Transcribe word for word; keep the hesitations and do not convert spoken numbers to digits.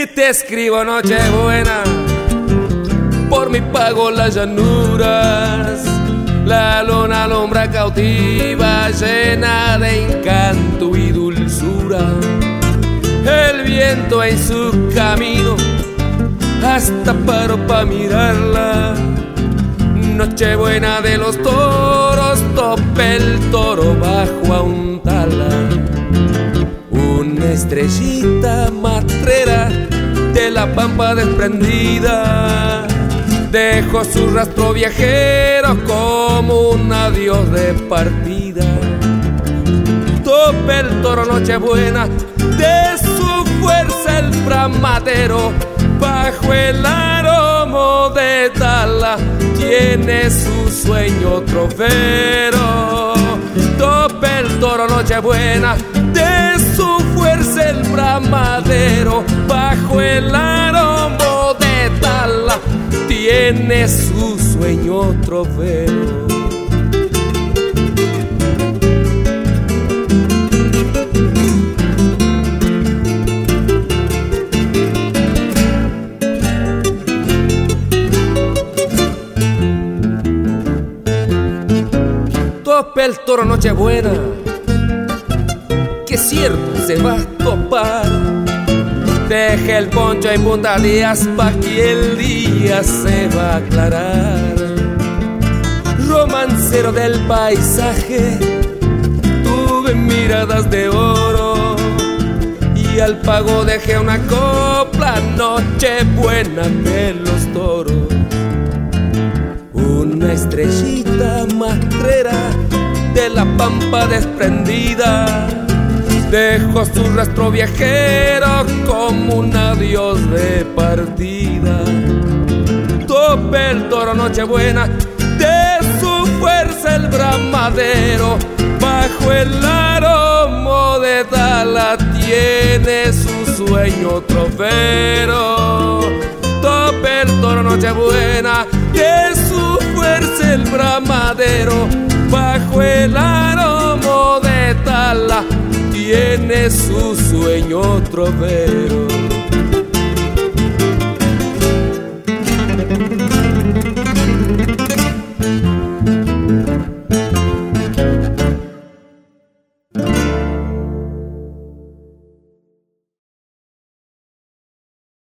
Y te escribo Nochebuena, por mi pago las llanuras, la luna alumbra cautiva, llena de encanto y dulzura. El viento en su camino hasta paro pa' mirarla. Nochebuena de los toros, tope el toro bajo a un tala. Una estrellita matrera de la pampa desprendida dejó su rastro viajero como un adiós de partida. Tope el toro Nochebuena, de su fuerza el bramadero, bajo el aromo de tala tiene su sueño trofero. Tope el toro Nochebuena, de su fuerza el bramadero, bajo el aromo de tala tiene su sueño trofeo. Tope el toro Nochebuena, que cierto se va a topar. Deje el poncho en Punta Díaz pa' que el día se va a aclarar. Romancero del paisaje, tuve miradas de oro y al pago dejé una copla, Nochebuena de los toros. Una estrellita matrera de la pampa desprendida dejó su rastro viajero como un adiós de partida. Tope el toro Nochebuena, de su fuerza el bramadero, bajo el aromo de tala tiene su sueño trofero. Tope el toro Nochebuena, de su fuerza el bramadero, bajo el aromo de tala tiene su sueño trofero.